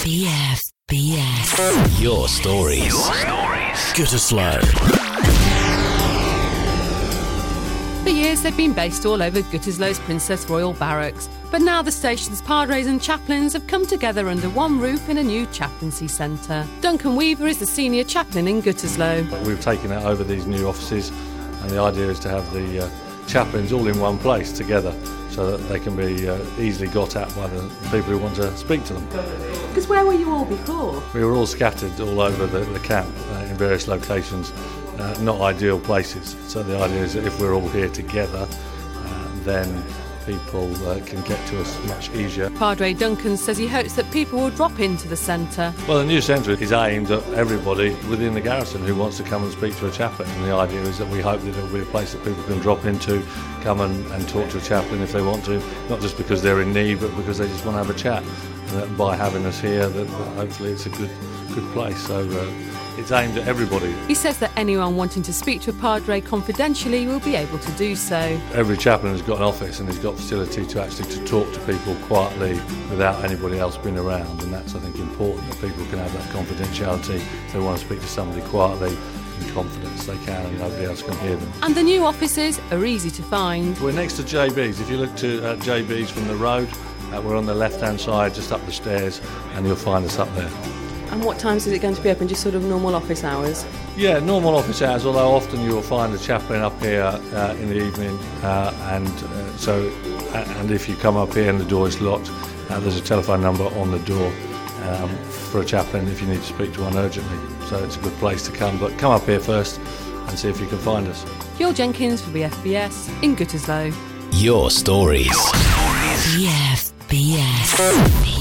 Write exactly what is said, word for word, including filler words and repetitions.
B F B S. Your stories. Your stories. Güterslow. For years they've been based all over Güterslow's Princess Royal Barracks, but now the station's padres and chaplains have come together under one roof in a new chaplaincy centre. Duncan Weaver is the senior chaplain in Güterslow. We've taken it over these new offices, and the idea is to have the uh, chaplains all in one place together so that they can be uh, easily got at by the people who want to speak to them. Because where were you all before? We were all scattered all over the, the camp uh, in various locations, uh, not ideal places. So the idea is that if we're all here together, uh, then people uh, can get to us much easier. Padre Duncan says he hopes that people will drop into the centre. Well, the new centre is aimed at everybody within the garrison who wants to come and speak to a chaplain, and the idea is that we hope that it'll be a place that people can drop into, come and, and talk to a chaplain if they want to, not just because they're in need, but because they just want to have a chat. And that by having us here, that, that hopefully it's a good good place. So uh, it's aimed at everybody. He says that anyone wanting to speak to a padre confidentially will be able to do so. Every chaplain has got an office and has got facility to actually to talk to people quietly without anybody else being around, and that's, I think, important, that people can have that confidentiality. If they want to speak to somebody quietly in confidence, they can, and nobody else can hear them. And the new offices are easy to find. We're next to J B's. If you look to uh, J B's from the road, uh, we're on the left-hand side, just up the stairs, and you'll find us up there. And what times is it going to be open? Just sort of normal office hours? Yeah, normal office hours, although often you will find a chaplain up here uh, in the evening, uh, and uh, so and if you come up here and the door is locked, uh, there's a telephone number on the door um, for a chaplain if you need to speak to one urgently. So it's a good place to come, but come up here first and see if you can find us. Gil Jenkins for B F B S in Güterslow. Your stories. Your stories. B F B S.